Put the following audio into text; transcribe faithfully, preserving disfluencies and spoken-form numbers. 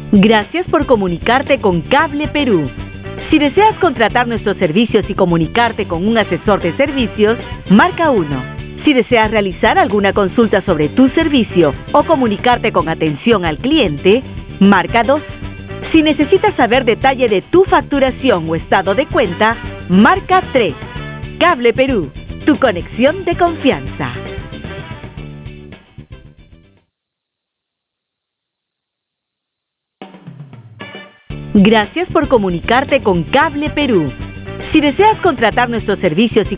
Gracias por comunicarte con Cable Perú. Si deseas contratar nuestros servicios y comunicarte con un asesor de servicios, marca uno. Si deseas realizar alguna consulta sobre tu servicio o comunicarte con atención al cliente, marca dos. Si necesitas saber detalle de tu facturación o estado de cuenta, marca tres. Cable Perú, tu conexión de confianza. Gracias por comunicarte con Cable Perú. Si deseas contratar nuestros servicios y